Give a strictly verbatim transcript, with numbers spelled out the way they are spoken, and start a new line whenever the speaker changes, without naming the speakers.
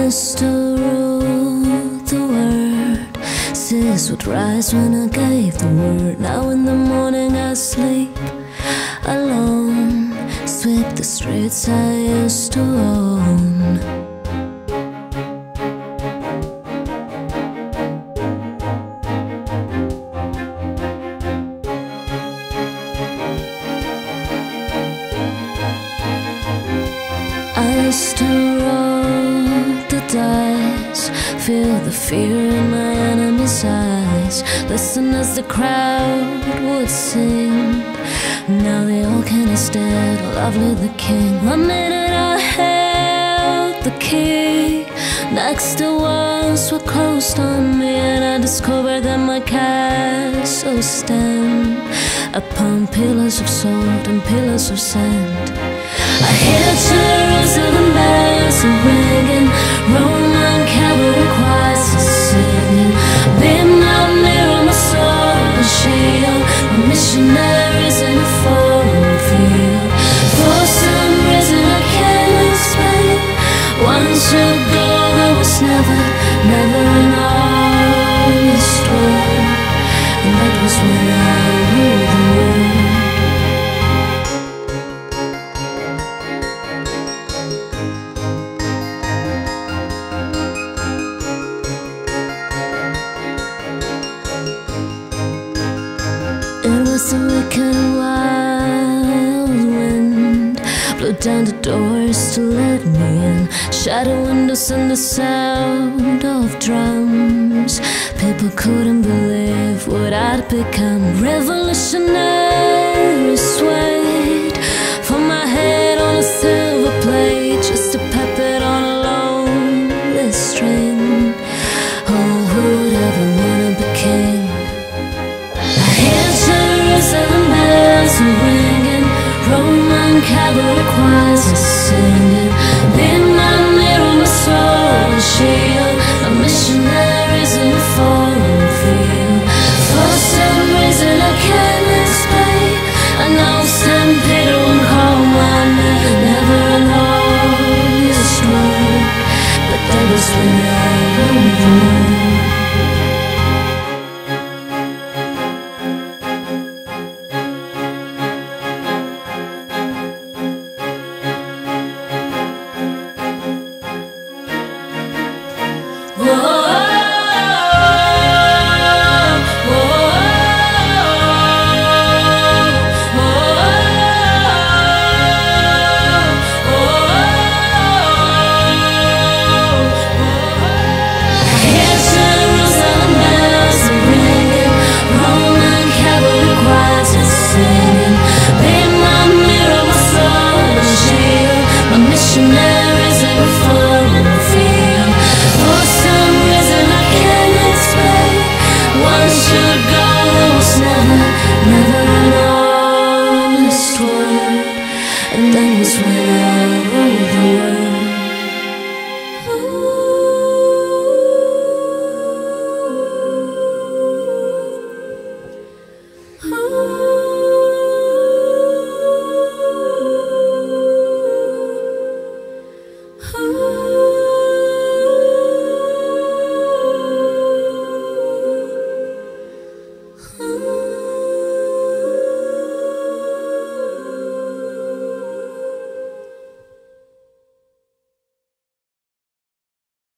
used to rule the world. Sis would rise when I gave the word. Now in the morning I sleep alone. Sweep the streets I used to own. I used to roll the dice, feel the fear in my enemy's eyes, listen as the crowd would sing. Now the old king is dead, lovely the king. One minute I held the key, next the walls were closed on me, and I discovered that my castle stand upon pillars of salt and pillars of sand. I hear Jerusalem bells are ringing, Roman cavalry choirs are singing. Be my mirror, my sword and shield, my missionaries in a foreign field. For some reason I can't explain, once ago there was never, never an honest word, and that was when I ruled the world. It was a wicked wild wind, blew down the doors to let me in, shattered windows and the sound of drums. People couldn't believe what I'd become. Revolutionary swayed from my head on a silver plate, just a puppet on a lonely string. Oh, who'd ever wanna be king? Jerusalem bells are ringing, Roman cavalry choirs are singing. Be my mirror, my sword and shield, my missionaries in a foreign field. For some reason I can't explain, I know Saint Peter won't call my name. Never an honest word, but that was when I